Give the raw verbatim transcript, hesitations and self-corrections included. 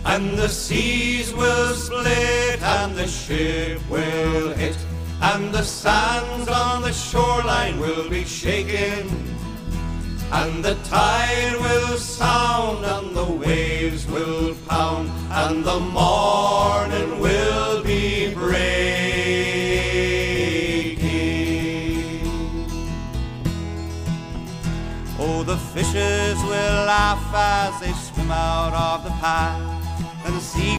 And the seas will split, and the ship will hit, and the sands on the shoreline will be shaken, and the tide will sound, and the waves will pound, and the morning will be breaking. Oh, the fishes will laugh as they swim out of the path, and the sea